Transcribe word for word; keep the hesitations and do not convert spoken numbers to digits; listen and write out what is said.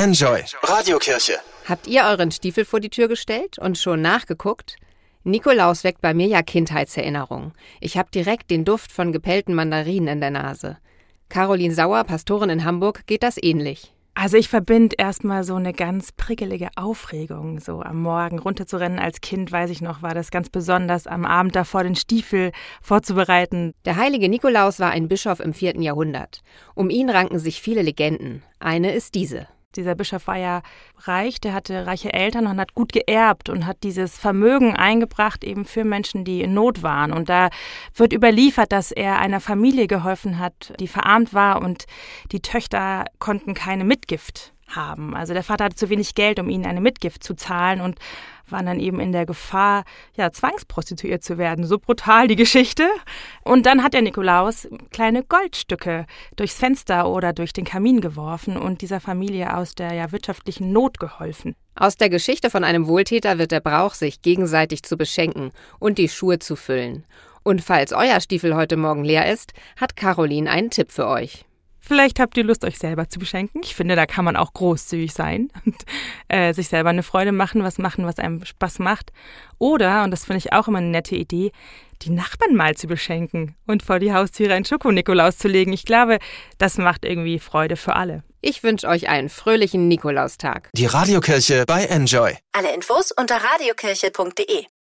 Enjoy Radiokirche. Habt ihr euren Stiefel vor die Tür gestellt und schon nachgeguckt? Nikolaus weckt bei mir ja Kindheitserinnerungen. Ich habe direkt den Duft von gepellten Mandarinen in der Nase. Caroline Sauer, Pastorin in Hamburg, geht das ähnlich. Also ich verbinde erstmal so eine ganz prickelige Aufregung, so am Morgen runterzurennen. Als Kind, weiß ich noch, war das ganz besonders, am Abend davor den Stiefel vorzubereiten. Der heilige Nikolaus war ein Bischof im vierten Jahrhundert. Um ihn ranken sich viele Legenden. Eine ist diese. Dieser Bischof war ja reich, der hatte reiche Eltern und hat gut geerbt und hat dieses Vermögen eingebracht eben für Menschen, die in Not waren. Und da wird überliefert, dass er einer Familie geholfen hat, die verarmt war und die Töchter konnten keine Mitgift haben. Also der Vater hatte zu wenig Geld, um ihnen eine Mitgift zu zahlen und waren dann eben in der Gefahr, ja, zwangsprostituiert zu werden. So brutal die Geschichte. Und dann hat der Nikolaus kleine Goldstücke durchs Fenster oder durch den Kamin geworfen und dieser Familie aus der ja, wirtschaftlichen Not geholfen. Aus der Geschichte von einem Wohltäter wird der Brauch, sich gegenseitig zu beschenken und die Schuhe zu füllen. Und falls euer Stiefel heute Morgen leer ist, hat Caroline einen Tipp für euch. Vielleicht habt ihr Lust, euch selber zu beschenken. Ich finde, da kann man auch großzügig sein und äh, sich selber eine Freude machen, was machen, was einem Spaß macht. Oder, und das finde ich auch immer eine nette Idee, die Nachbarn mal zu beschenken und vor die Haustüre einen Schoko-Nikolaus zu legen. Ich glaube, das macht irgendwie Freude für alle. Ich wünsche euch einen fröhlichen Nikolaustag. Die Radiokirche bei Enjoy. Alle Infos unter radiokirche punkt de.